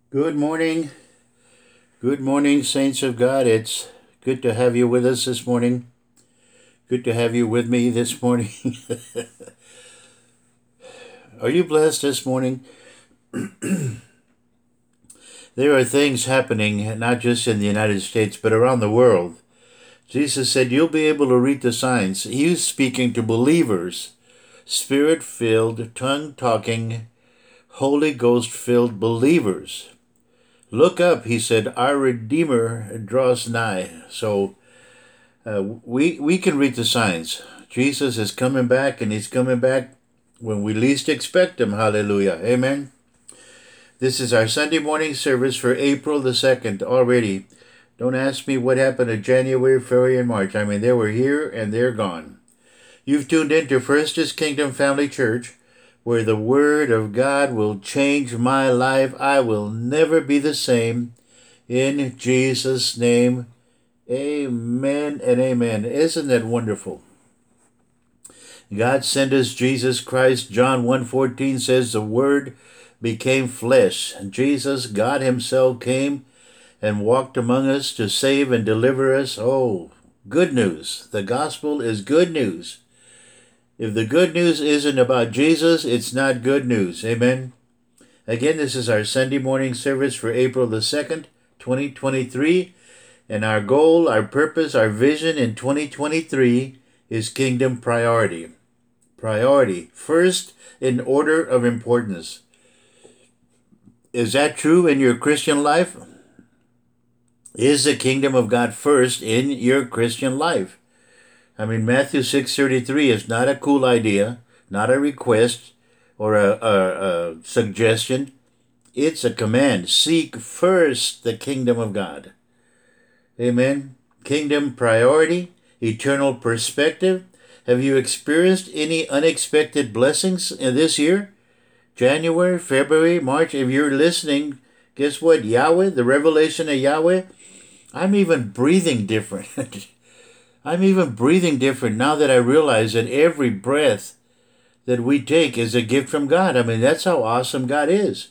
Good morning. Good morning, saints of God. It's good to have you with us this morning. Good to have you with me this morning. Are you blessed this morning? There are things happening not just in the United States, but around the world. Jesus said, "You'll be able to read the signs." He was speaking to believers, spirit filled, tongue talking, Holy Ghost filled believers. Look up, he said, our Redeemer draws nigh. So we can read the signs. Jesus is coming back, and he's coming back when we least expect him. Hallelujah. Amen. This is our Sunday morning service for April the 2nd already. Don't ask me what happened to January, February, and March. I mean, they were here and they're gone. You've tuned into First is Kingdom Family Church, where the Word of God will change my life. I will never be the same. In Jesus' name, amen and amen. Isn't that wonderful? God sent us Jesus Christ. John 1:14 says the Word became flesh. Jesus, God himself, came and walked among us to save and deliver us. Oh, good news. The gospel is good news. If the good news isn't about Jesus, it's not good news. Amen. Again, this is our Sunday morning service for April the 2nd, 2023. And our goal, our purpose, our vision in 2023 is kingdom priority. Priority, first in order of importance. Is that true in your Christian life? Is the kingdom of God first in your Christian life? I mean, Matthew 6:33 is not a cool idea, not a request or a suggestion. It's a command. Seek first the kingdom of God. Amen. Kingdom priority, eternal perspective. Have you experienced any unexpected blessings in this year? January, February, March. If you're listening, guess what? Yahweh, the revelation of Yahweh, I'm even breathing different. I'm even breathing different now that I realize that every breath that we take is a gift from God. I mean, that's how awesome God is.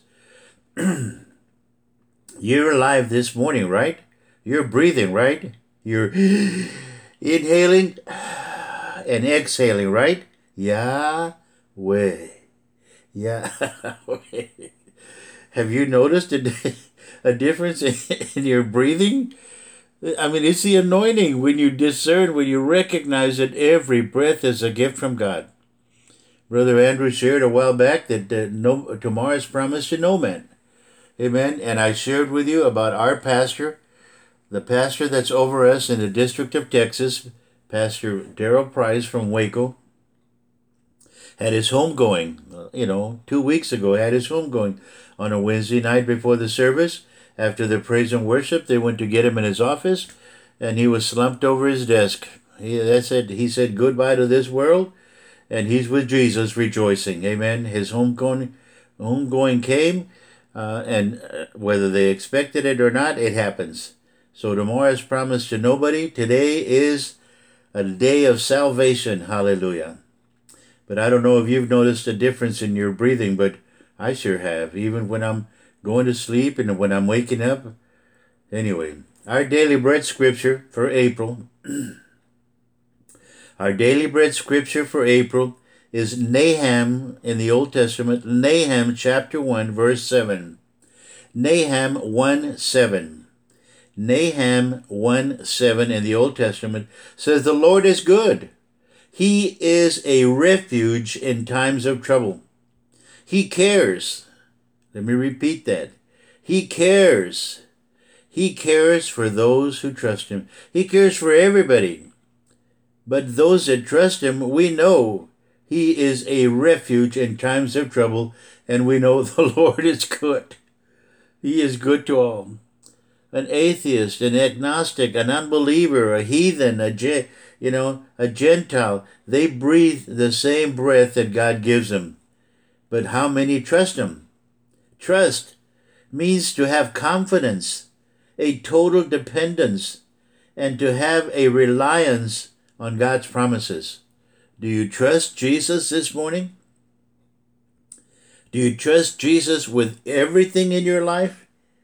You're alive this morning, right? You're breathing, right? You're inhaling and exhaling, right? Yahweh. Yahweh. Have you noticed a difference in your breathing? I mean, it's the anointing when you discern, when you recognize that every breath is a gift from God. Brother Andrew shared a while back that tomorrow is promised to no man. Amen. And I shared with you about our pastor, the pastor that's over us in the District of Texas, Pastor Darrell Price from Waco, had his homegoing, 2 weeks ago, had his homegoing on a Wednesday night before the service. After the praise and worship, they went to get him in his office, and he was slumped over his desk. He said goodbye to this world, and he's with Jesus rejoicing. Amen. His homegoing came, and whether they expected it or not, it happens. So tomorrow is promised to nobody. Today is a day of salvation. Hallelujah. But I don't know if you've noticed a difference in your breathing, but I sure have. Even when I'm going to sleep and when I'm waking up. Anyway, our daily bread scripture for April. Our daily bread scripture for April is Nahum in the Old Testament, Nahum chapter 1, verse 7. Nahum 1:7. Nahum 1:7 in the Old Testament says, "The Lord is good. He is a refuge in times of trouble. He cares." Let me repeat that. He cares. He cares for those who trust him. He cares for everybody. But those that trust him, we know he is a refuge in times of trouble, and we know the Lord is good. He is good to all. An atheist, an agnostic, an unbeliever, a heathen, a Gentile, they breathe the same breath that God gives them. But how many trust him? Trust means to have confidence, a total dependence, and to have a reliance on God's promises. Do you trust Jesus this morning? Do you trust Jesus with everything in your life?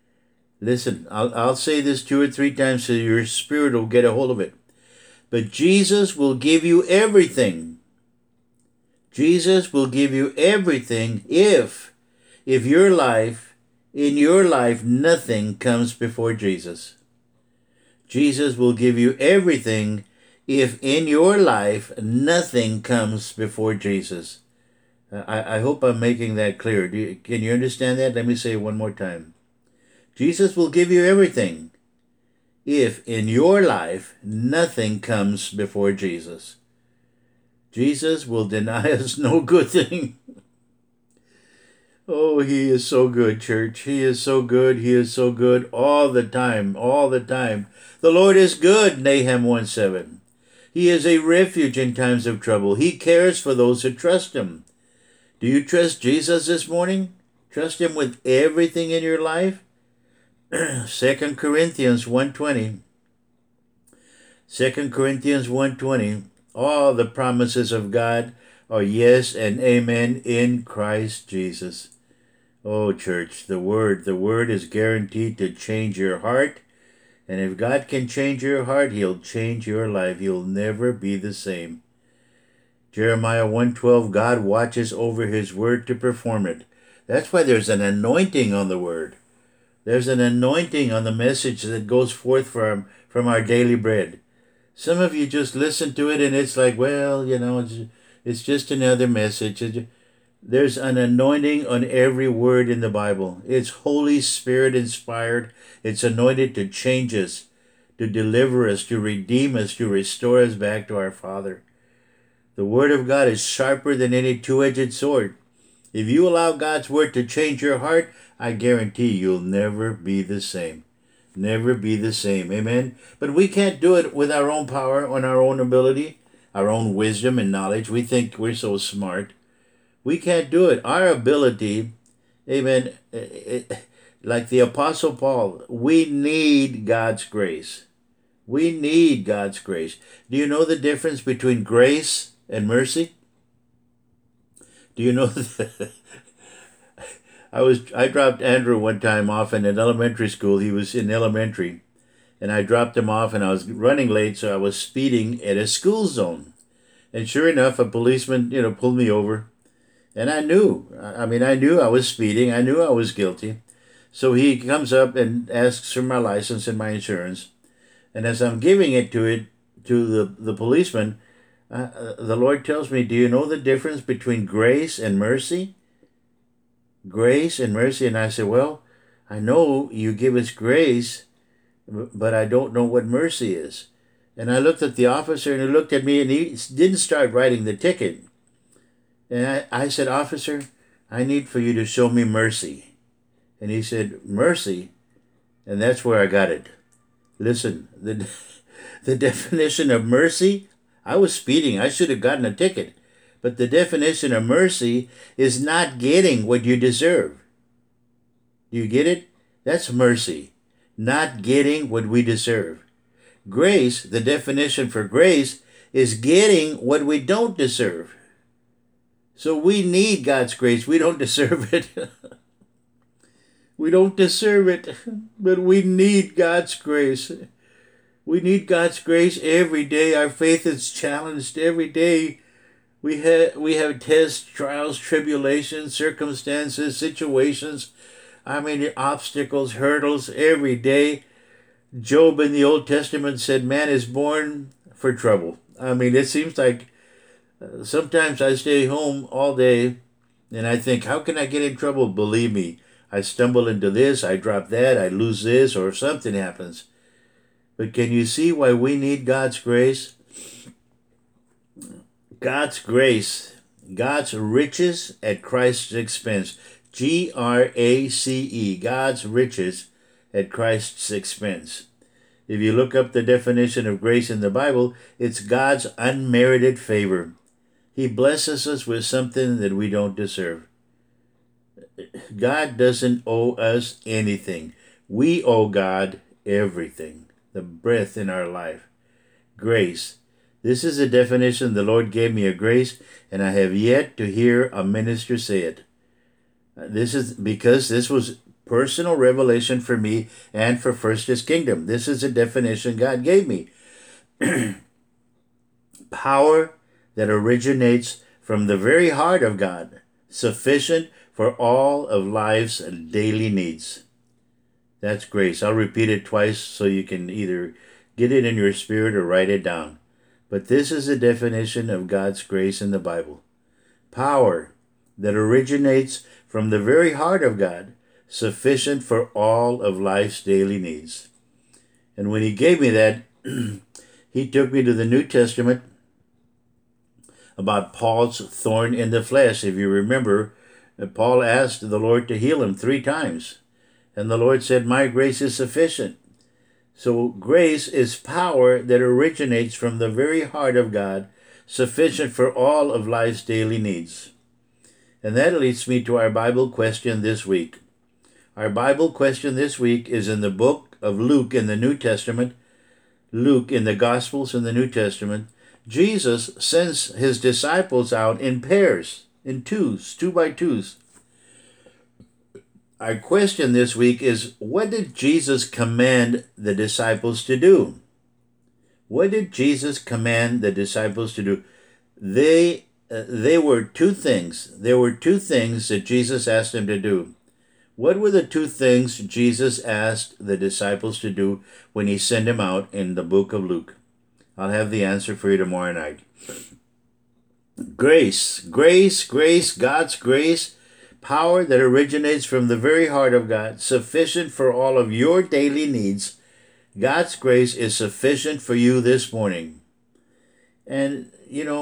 Listen, I'll say this 2 or 3 times so your spirit will get a hold of it. But Jesus will give you everything. Jesus will give you everything if in your life, nothing comes before Jesus. Jesus will give you everything if in your life, nothing comes before Jesus. I hope I'm making that clear. Can you understand that? Let me say it one more time. Jesus will give you everything if in your life, nothing comes before Jesus. Jesus will deny us no good thing. Oh, he is so good, church. He is so good. He is so good all the time, all the time. The Lord is good, Nahum 1:7. He is a refuge in times of trouble. He cares for those who trust him. Do you trust Jesus this morning? Trust him with everything in your life? 2 Corinthians 1:20. 2 Corinthians 1:20. All the promises of God are yes and amen in Christ Jesus. Oh, church, the word is guaranteed to change your heart. And if God can change your heart, he'll change your life. You'll never be the same. Jeremiah 1:12, God watches over his word to perform it. That's why there's an anointing on the word. There's an anointing on the message that goes forth from our daily bread. Some of you just listen to it and it's like, well, it's just another message. There's an anointing on every word in the Bible. It's Holy Spirit inspired. It's anointed to change us, to deliver us, to redeem us, to restore us back to our Father. The Word of God is sharper than any two-edged sword. If you allow God's Word to change your heart, I guarantee you'll never be the same. Never be the same. Amen? But we can't do it with our own power, on our own ability, our own wisdom and knowledge. We think we're so smart. We can't do it. Our ability, amen, like the Apostle Paul, we need God's grace. We need God's grace. Do you know the difference between grace and mercy? Do you know that? I dropped Andrew one time off in an elementary school. He was in elementary. And I dropped him off and I was running late, so I was speeding at a school zone. And sure enough, a policeman, pulled me over. And I knew I was speeding. I knew I was guilty. So he comes up and asks for my license and my insurance. And as I'm giving it to the policeman, the Lord tells me, do you know the difference between grace and mercy? Grace and mercy. And I said, well, I know you give us grace, but I don't know what mercy is. And I looked at the officer and he looked at me and he didn't start writing the ticket. And I said, officer, I need for you to show me mercy. And he said, mercy? And that's where I got it. Listen, the definition of mercy, I was speeding. I should have gotten a ticket. But the definition of mercy is not getting what you deserve. Do you get it? That's mercy. Not getting what we deserve. Grace, the definition for grace, is getting what we don't deserve. So we need God's grace. We don't deserve it. We don't deserve it, but we need God's grace. We need God's grace every day. Our faith is challenged every day. We have tests, trials, tribulations, circumstances, situations. Obstacles, hurdles every day. Job in the Old Testament said, man is born for trouble. It seems like sometimes I stay home all day and I think, how can I get in trouble? Believe me, I stumble into this, I drop that, I lose this, or something happens. But can you see why we need God's grace? God's grace, God's riches at Christ's expense. Grace, God's riches at Christ's expense. If you look up the definition of grace in the Bible, it's God's unmerited favor. He blesses us with something that we don't deserve. God doesn't owe us anything. We owe God everything, the breath in our life. Grace. This is a definition the Lord gave me of grace, and I have yet to hear a minister say it. This is because this was personal revelation for me and for first His kingdom. This is the definition God gave me. Power that originates from the very heart of God, sufficient for all of life's daily needs. That's grace. I'll repeat it twice so you can either get it in your spirit or write it down. But this is the definition of God's grace in the Bible. Power that originates from the very heart of God, sufficient for all of life's daily needs. And when He gave me that, He took me to the New Testament about Paul's thorn in the flesh. If you remember, Paul asked the Lord to heal him 3 times. And the Lord said, my grace is sufficient. So grace is power that originates from the very heart of God, sufficient for all of life's daily needs. And that leads me to our Bible question this week. Our Bible question this week is in the book of Luke in the New Testament. Luke in the Gospels in the New Testament. Jesus sends His disciples out in pairs, in twos, 2 by 2s. Our question this week is, what did Jesus command the disciples to do? What did Jesus command the disciples to do? They were 2 things. There were 2 things that Jesus asked them to do. What were the 2 things Jesus asked the disciples to do when He sent them out in the book of Luke? I'll have the answer for you tomorrow night. Grace, grace, grace, God's grace, power that originates from the very heart of God, sufficient for all of your daily needs. God's grace is sufficient for you this morning. And,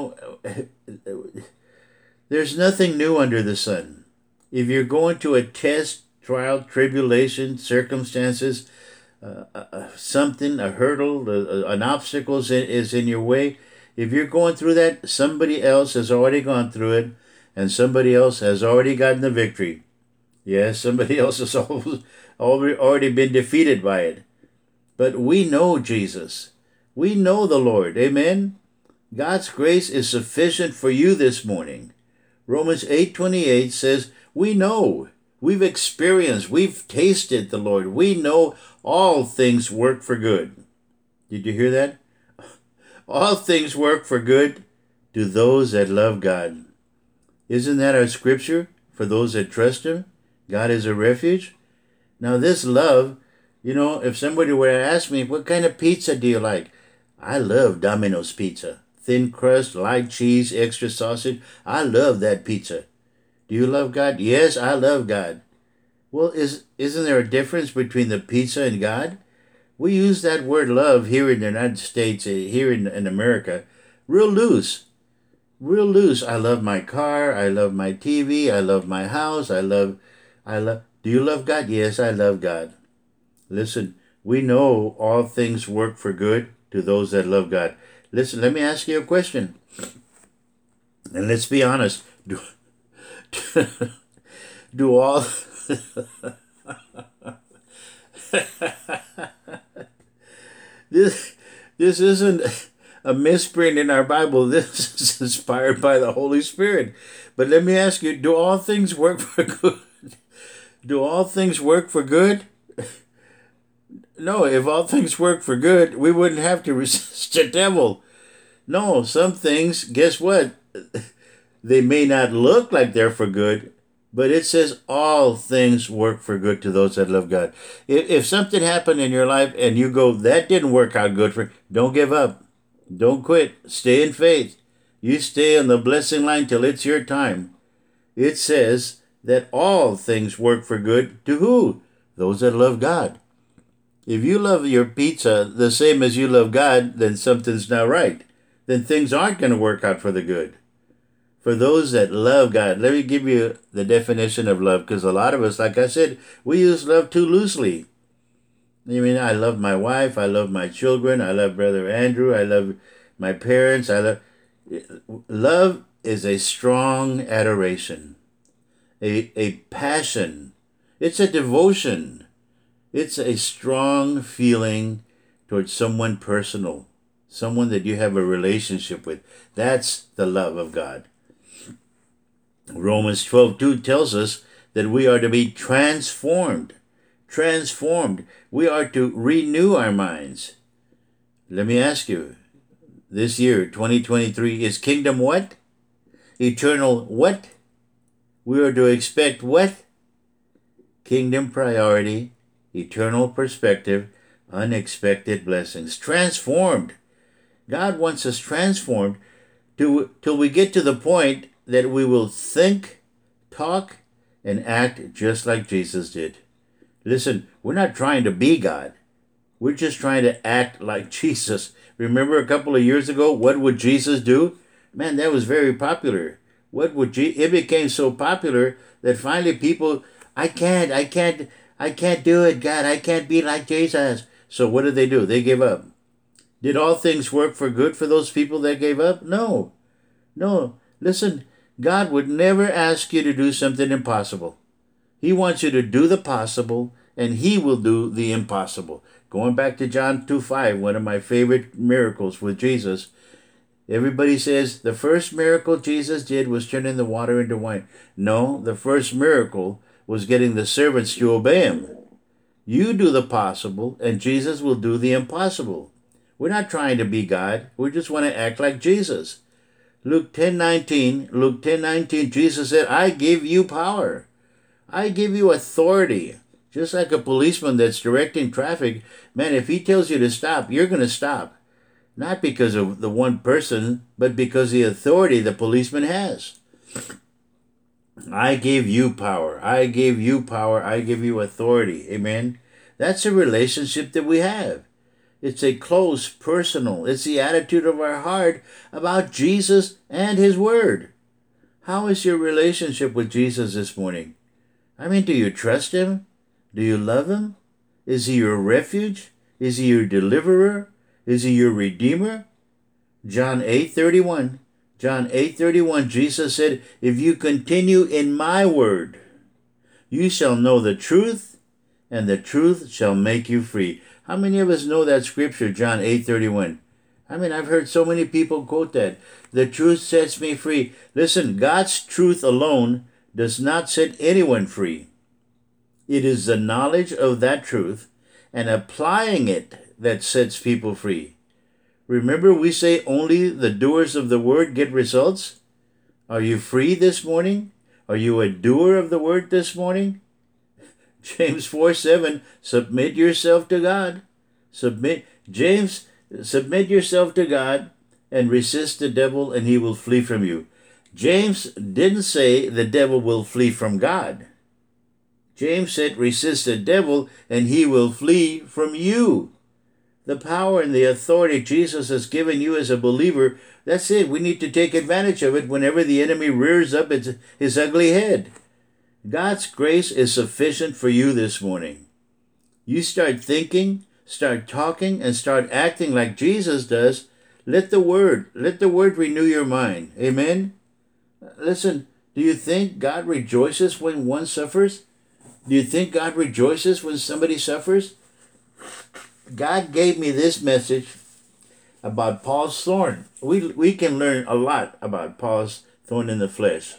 there's nothing new under the sun. If you're going to a test, trial, tribulation, circumstances, something, a hurdle, an obstacle is in your way, if you're going through that, somebody else has already gone through it, and somebody else has already gotten the victory. Yes, somebody else has already been defeated by it. But we know Jesus. We know the Lord. Amen? God's grace is sufficient for you this morning. Romans 8:28 says, we know, we've experienced, we've tasted the Lord. We know all things work for good. Did you hear that? All things work for good to those that love God. Isn't that our scripture? For those that trust Him, God is a refuge. Now this love, if somebody were to ask me, what kind of pizza do you like? I love Domino's pizza. Thin crust, light cheese, extra sausage. I love that pizza. Do you love God? Yes, I love God. Well, isn't there a difference between the pizza and God? We use that word love here in the United States, here in America, real loose. Real loose. I love my car. I love my TV. I love my house. I love. Do you love God? Yes, I love God. Listen, we know all things work for good to those that love God. Listen, let me ask you a question. And let's be honest. Do all... This isn't a misprint in our Bible. This is inspired by the Holy Spirit. But let me ask you, do all things work for good? Do all things work for good? No, if all things work for good, we wouldn't have to resist the devil. No, some things, guess what? They may not look like they're for good, but it says all things work for good to those that love God. If something happened in your life and you go, that didn't work out good for you, don't give up. Don't quit. Stay in faith. You stay on the blessing line till it's your time. It says that all things work for good to who? Those that love God. If you love your pizza the same as you love God, then something's not right. Then things aren't going to work out for the good. For those that love God, let me give you the definition of love, because a lot of us, like I said, we use love too loosely. I love my wife, I love my children, I love Brother Andrew, I love my parents, Love is a strong adoration, a passion. It's a devotion. It's a strong feeling towards someone personal, someone that you have a relationship with. That's the love of God. Romans 12:2 tells us that we are to be transformed. transformed. We are to renew our minds. Let me ask you, this year, 2023, is kingdom what? Eternal what? We are to expect what? Kingdom priority, eternal perspective, unexpected blessings. Transformed. God wants us transformed till we get to the point that we will think, talk, and act just like Jesus did. Listen, we're not trying to be God. We're just trying to act like Jesus. Remember a couple of years ago, what would Jesus do? Man, that was very popular. It became so popular that finally people, I can't do it, God. I can't be like Jesus. So what did they do? They gave up. Did all things work for good for those people that gave up? No. Listen, God would never ask you to do something impossible. He wants you to do the possible, and He will do the impossible. Going back to John 2:5, one of my favorite miracles with Jesus. Everybody says the first miracle Jesus did was turning the water into wine. No, the first miracle was getting the servants to obey Him. You do the possible, and Jesus will do the impossible. We're not trying to be God. We just want to act like Jesus. Luke 10:19, Jesus said, I give you power. I give you authority. Just like a policeman that's directing traffic, man, if he tells you to stop, you're going to stop. Not because of the one person, but because of the authority the policeman has. I give you power. I give you power. I give you authority. Amen. That's a relationship that we have. It's a close, personal. It's the attitude of our heart about Jesus and His Word. How is your relationship with Jesus this morning? I mean, do you trust Him? Do you love Him? Is He your refuge? Is He your deliverer? Is He your redeemer? John 8:31, Jesus said, if you continue in my word, you shall know the truth, and the truth shall make you free. How many of us know that scripture, John 8:31? I mean, I've heard so many people quote that. The truth sets me free. Listen, God's truth alone does not set anyone free. It is the knowledge of that truth and applying it that sets people free. Remember, we say only the doers of the word get results. Are you free this morning? Are you a doer of the word this morning? James 4:7, submit yourself to God. Submit yourself to God and resist the devil and he will flee from you. James didn't say the devil will flee from God. James said resist the devil and he will flee from you. The power and the authority Jesus has given you as a believer, that's it. We need to take advantage of it whenever the enemy rears up his ugly head. God's grace is sufficient for you this morning. You start thinking, start talking, and start acting like Jesus does. Let the word renew your mind. Amen? Listen, do you think God rejoices when one suffers? Do you think God rejoices when somebody suffers? God gave me this message about Paul's thorn. We can learn a lot about Paul's thorn in the flesh.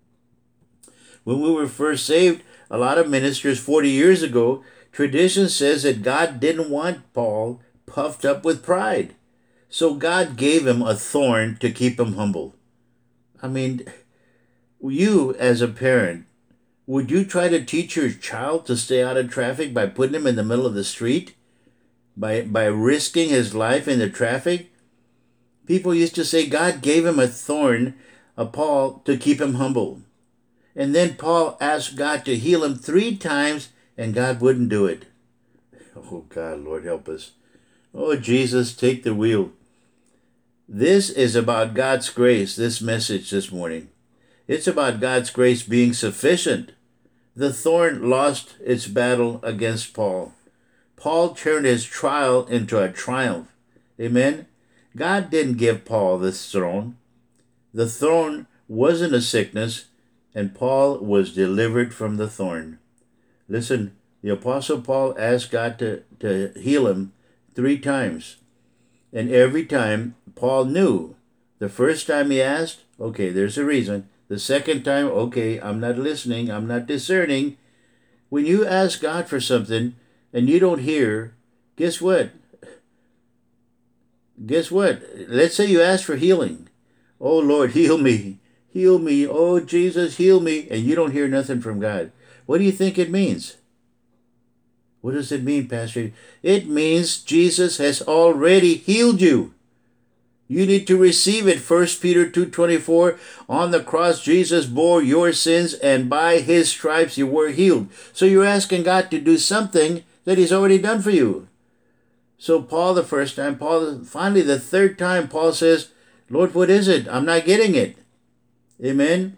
When we were first saved, a lot of ministers 40 years ago, tradition says that God didn't want Paul puffed up with pride. So God gave him a thorn to keep him humble. I mean, you as a parent, would you try to teach your child to stay out of traffic by putting him in the middle of the street? By risking his life in the traffic? People used to say God gave him a thorn, Paul, to keep him humble. And then Paul asked God to heal him 3 times, and God wouldn't do it. Oh, God, Lord, help us. Oh, Jesus, take the wheel. This is about God's grace, this message this morning. It's about God's grace being sufficient. The thorn lost its battle against Paul. Paul turned his trial into a triumph. Amen? God didn't give Paul this thorn. The thorn wasn't a sickness, and Paul was delivered from the thorn. Listen, the Apostle Paul asked God to heal him 3 times. And every time, Paul knew. The first time he asked, okay, there's a reason. The second time, okay, I'm not listening, I'm not discerning. When you ask God for something and you don't hear, guess what? Guess what? Let's say you ask for healing. Oh Lord, heal me. Heal me. Oh Jesus, heal me. And you don't hear nothing from God. What do you think it means? What does it mean, Pastor? It means Jesus has already healed you. You need to receive it. 1 Peter 2:24, on the cross Jesus bore your sins and by his stripes you were healed. So you're asking God to do something that he's already done for you. So Paul the first time, Paul finally the third time, Paul says, Lord, what is it? I'm not getting it. Amen.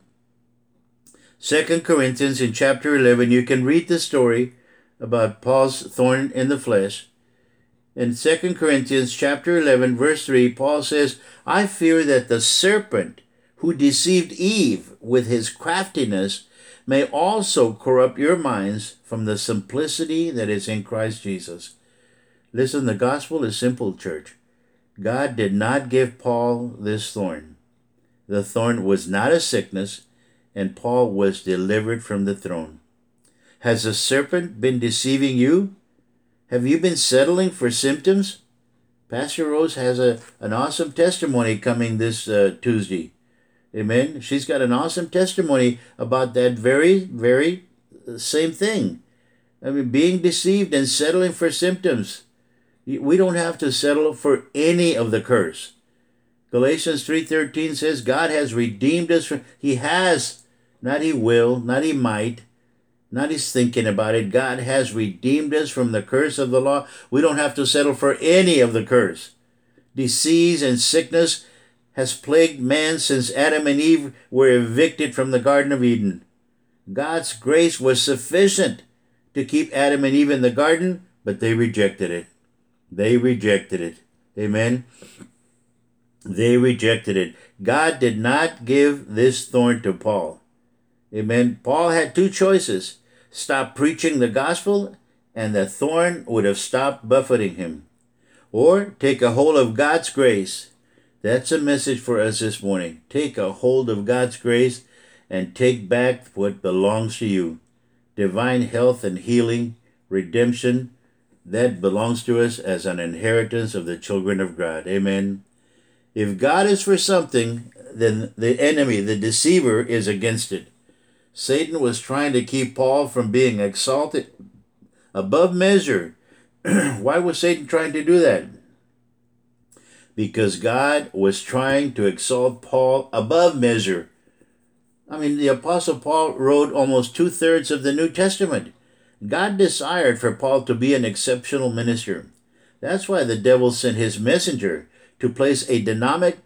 2 Corinthians in chapter 11, you can read the story about Paul's thorn in the flesh. In 2 Corinthians chapter 11, verse 3, Paul says, I fear that the serpent who deceived Eve with his craftiness may also corrupt your minds from the simplicity that is in Christ Jesus. Listen, the gospel is simple, church. God did not give Paul this thorn. The thorn was not a sickness, and Paul was delivered from the thorn. Has the serpent been deceiving you? Have you been settling for symptoms? Pastor Rose has an awesome testimony coming this Tuesday. Amen. She's got an awesome testimony about that very same thing. I mean, being deceived and settling for symptoms. We don't have to settle for any of the curse. Galatians 3:13 says God has redeemed us from, he has, not he will, not he might, not he's thinking about it. God has redeemed us from the curse of the law. We don't have to settle for any of the curse. Disease and sickness has plagued man since Adam and Eve were evicted from the Garden of Eden. God's grace was sufficient to keep Adam and Eve in the garden, but they rejected it. They rejected it. Amen. They rejected it. God did not give this thorn to Paul. Amen. Paul had two choices. Stop preaching the gospel, and the thorn would have stopped buffeting him. Or take a hold of God's grace. That's a message for us this morning. Take a hold of God's grace and take back what belongs to you. Divine health and healing, redemption, that belongs to us as an inheritance of the children of God. Amen. If God is for something, then the enemy, the deceiver, is against it. Satan was trying to keep Paul from being exalted above measure. Why was Satan trying to do that? Because God was trying to exalt Paul above measure. I mean, the Apostle Paul wrote almost 2/3 of the New Testament. God desired for Paul to be an exceptional minister. That's why the devil sent his messenger to place a demonic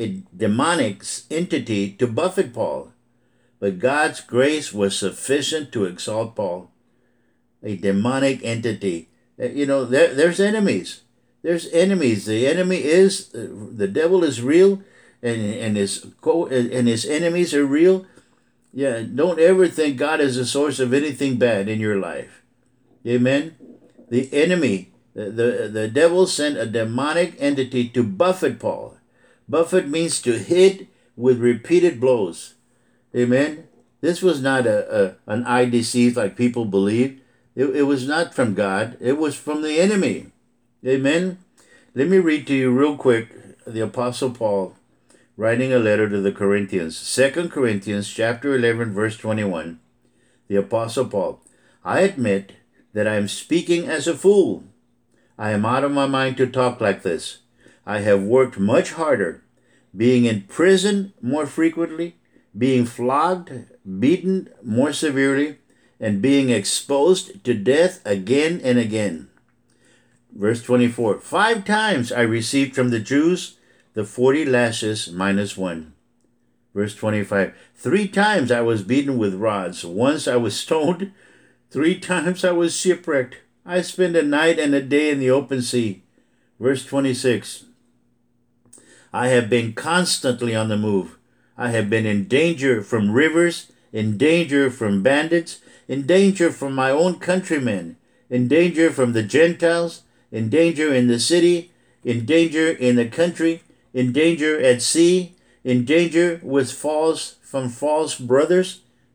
entity to buffet Paul. But God's grace was sufficient to exalt Paul. A demonic entity. There's enemies. There's enemies. The enemy is, the devil is real, and his enemies are real. Yeah, don't ever think God is the source of anything bad in your life. Amen? The enemy, the devil sent a demonic entity to buffet Paul. Buffet means to hit with repeated blows. Amen? This was not an eye disease like people believe. It was not from God. It was from the enemy. Amen? Let me read to you real quick the Apostle Paul writing a letter to the Corinthians. 2 Corinthians chapter 11, verse 21. The Apostle Paul. I admit that I am speaking as a fool. I am out of my mind to talk like this. I have worked much harder, being in prison more frequently, being flogged, beaten more severely, and being exposed to death again and again. Verse 24. 5 times I received from the Jews the 40 lashes minus 1. Verse 25. 3 times I was beaten with rods. Once I was stoned. 3 times I was shipwrecked. I spent a night and a day in the open sea. Verse 26. I have been constantly on the move. I have been in danger from rivers, in danger from bandits, in danger from my own countrymen, in danger from the Gentiles, in danger in the city, in danger in the country, in danger at sea, in danger from false brothers.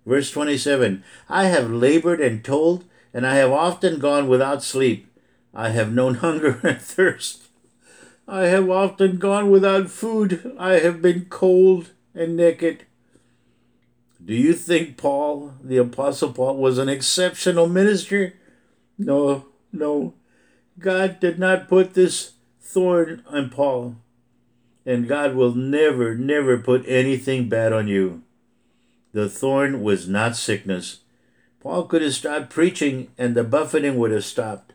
Verse 27, I have labored and toiled, and I have often gone without sleep. I have known hunger and thirst. I have often gone without food. I have been cold and naked. Do you think Paul, the Apostle Paul, was an exceptional minister? No, no. God did not put this thorn on Paul. And God will never, never put anything bad on you. The thorn was not sickness. Paul could have stopped preaching and the buffeting would have stopped.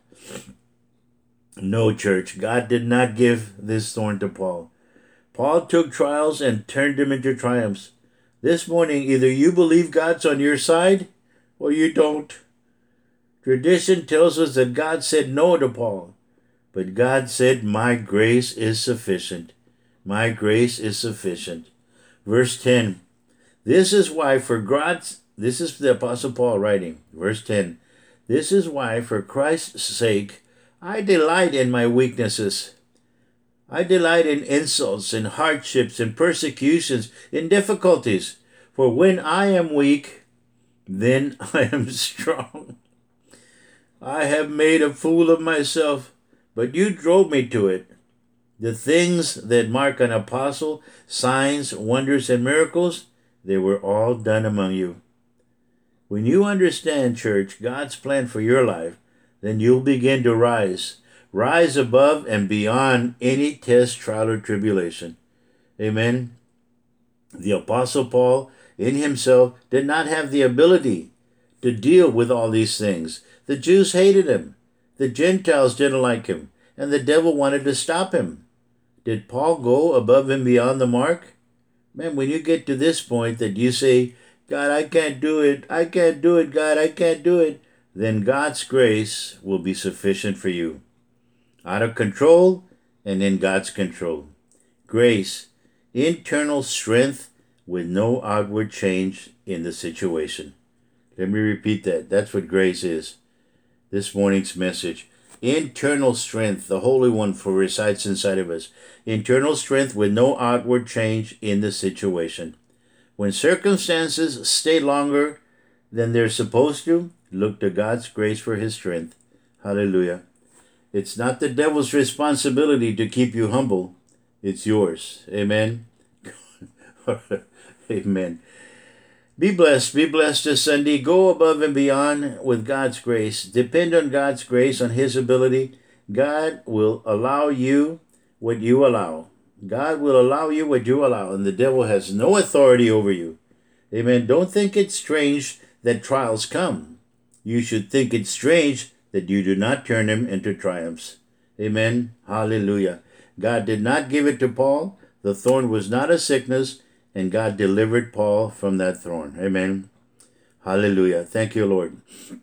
No, church, God did not give this thorn to Paul. Paul took trials and turned them into triumphs. This morning, either you believe God's on your side or you don't. Tradition tells us that God said no to Paul, but God said, my grace is sufficient. My grace is sufficient. Verse 10, this is the Apostle Paul writing. Verse 10, this is why, for Christ's sake, I delight in my weaknesses. I delight in insults, in hardships, in persecutions, in difficulties. For when I am weak, then I am strong. I have made a fool of myself, but you drove me to it. The things that mark an apostle, signs, wonders, and miracles, they were all done among you. When you understand, church, God's plan for your life, then you'll begin to rise. Rise above and beyond any test, trial, or tribulation. Amen. The Apostle Paul, in himself, did not have the ability to deal with all these things. The Jews hated him. The Gentiles didn't like him. And the devil wanted to stop him. Did Paul go above and beyond the mark? Man, when you get to this point that you say, God, I can't do it. I can't do it, God. I can't do it. Then God's grace will be sufficient for you. Out of control and in God's control. Grace, internal strength with no outward change in the situation. Let me repeat that. That's what grace is. This morning's message. Internal strength, the Holy One for resides inside of us. Internal strength with no outward change in the situation. When circumstances stay longer than they're supposed to, look to God's grace for his strength. Hallelujah. It's not the devil's responsibility to keep you humble. It's yours. Amen. Amen. Be blessed. Be blessed this Sunday. Go above and beyond with God's grace. Depend on God's grace, on his ability. God will allow you what you allow. God will allow you what you allow, and the devil has no authority over you. Amen. Don't think it's strange that trials come. You should think it's strange that you do not turn them into triumphs. Amen. Hallelujah. God did not give it to Paul. The thorn was not a sickness, and God delivered Paul from that thorn. Amen. Hallelujah. Thank you, Lord.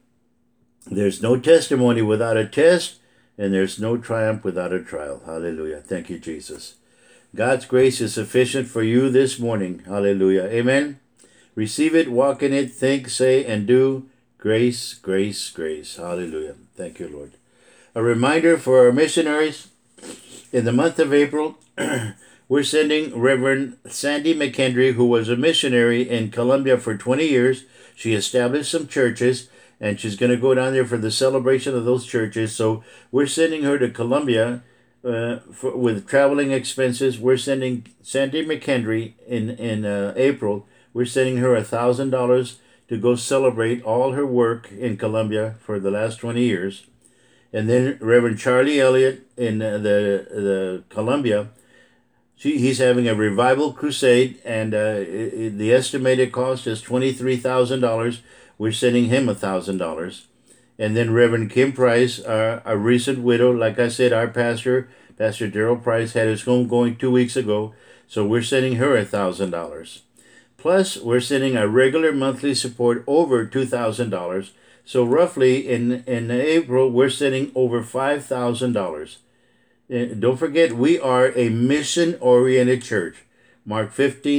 There's no testimony without a test, and there's no triumph without a trial. Hallelujah. Thank you, Jesus. God's grace is sufficient for you this morning. Hallelujah. Amen. Receive it, walk in it, think, say, and do. Grace, grace, grace. Hallelujah. Thank you, Lord. A reminder for our missionaries. In the month of April, we're sending Reverend Sandy McKendry, who was a missionary in Colombia for 20 years. She established some churches, and she's going to go down there for the celebration of those churches. So we're sending her to Colombia with traveling expenses. We're sending Sandy McKendry in April. We're sending her $1,000 to go celebrate all her work in Colombia for the last 20 years. And then Reverend Charlie Elliott in the Colombia, he's having a revival crusade, and the estimated cost is $23,000. We're sending him $1,000. And then Reverend Kim Price, a recent widow, like I said, our pastor, Pastor Darrell Price, had his home going 2 weeks ago, so we're sending her $1,000. Plus, we're sending a regular monthly support over $2,000. So roughly in April, we're sending over $5,000. Don't forget, we are a mission-oriented church. Mark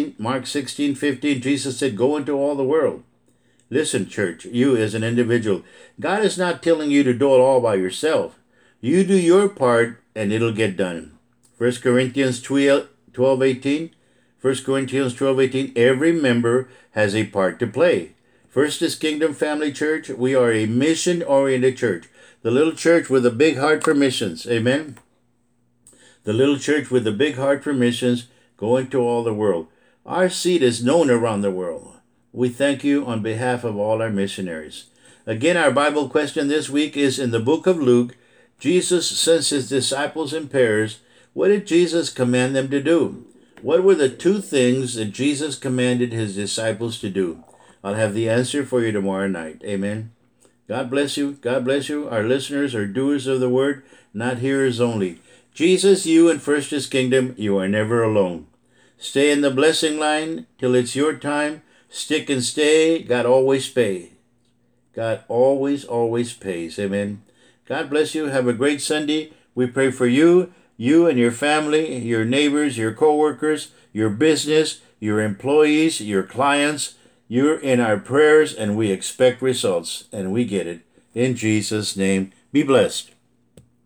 16:15, Jesus said, go into all the world. Listen, church, you as an individual, God is not telling you to do it all by yourself. You do your part, and it'll get done. 1 Corinthians 12:18, 1 Corinthians 12:18, every member has a part to play. First is Kingdom Family Church. We are a mission-oriented church. The little church with a big heart for missions. Amen. The little church with a big heart for missions, going to all the world. Our seed is known around the world. We thank you on behalf of all our missionaries. Again, our Bible question this week is in the book of Luke. Jesus sends his disciples in pairs. What did Jesus command them to do? What were the two things that Jesus commanded his disciples to do? I'll have the answer for you tomorrow night. Amen. God bless you. God bless you. Our listeners are doers of the word, not hearers only. Jesus, you and First is Kingdom, you are never alone. Stay in the blessing line till it's your time. Stick and stay. God always pays. God always pays. Amen. God bless you. Have a great Sunday. We pray for you and your family, your neighbors, your co-workers, your business, your employees, your clients. You're in our prayers, and we expect results, and we get it. In Jesus' name, be blessed.